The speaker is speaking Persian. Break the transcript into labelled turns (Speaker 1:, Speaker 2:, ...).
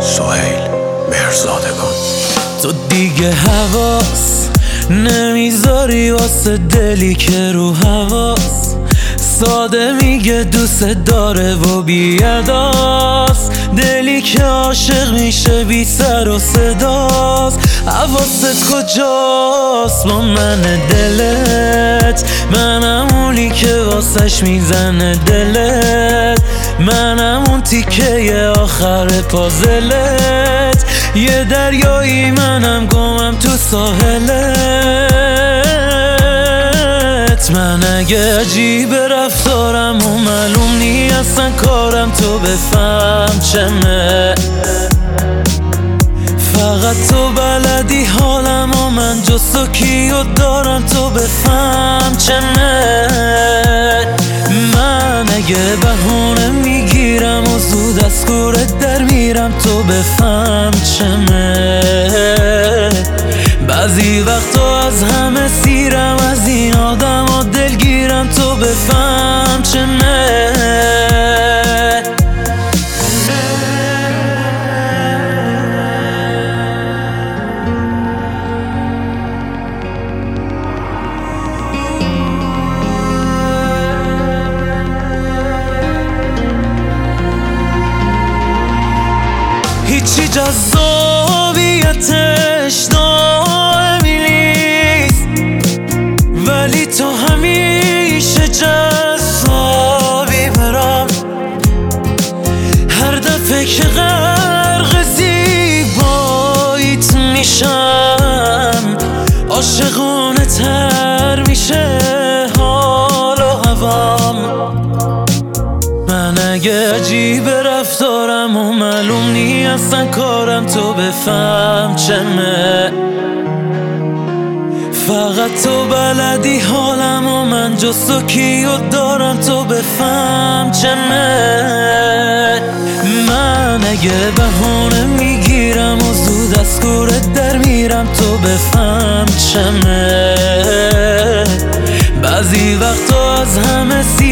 Speaker 1: سهیل مهرزادگان.
Speaker 2: تو دیگه حواس نمیذاری واسه دلی که رو حواس ساده میگه دوست داره و بیاداست، دلی که عاشق میشه بی سر و صداست. حواست کجاست با من دلت؟ منم اونی که واسش میزنه دلت، منم اون تیکه آخر پازلت، یه دریایی منم گمم تو ساحلت. من اگه عجیب رفتارم و معلوم نی اصلا کارم تو بفهم چمه، فقط تو بلدی حالم و من جز تو کیو دارم تو بفهم چمه. من اگه بهونه میگیرم و زود از کورت در میرم تو بفهم چمه. بعضی وقتا از همه سیرم از این آدم و دلگیرم تو بفهم چمه. هیچی جذابیتش دائمی نیست، ولی تو همیشه جذابی برام. هر دفعه که غرق زیباییت میشم عاشقانه تر میشه حال و هوام. من اگه عجیب رفتارم و معلوم نی اصلا کارم تو بفهم چمه، فقط تو بلدی حالم و من جز تو کیو دارم تو بفهم چمه. من اگه بهونه میگیرم و زود از کورت در میرم تو بفهم چمه. بعضی وقتا از همه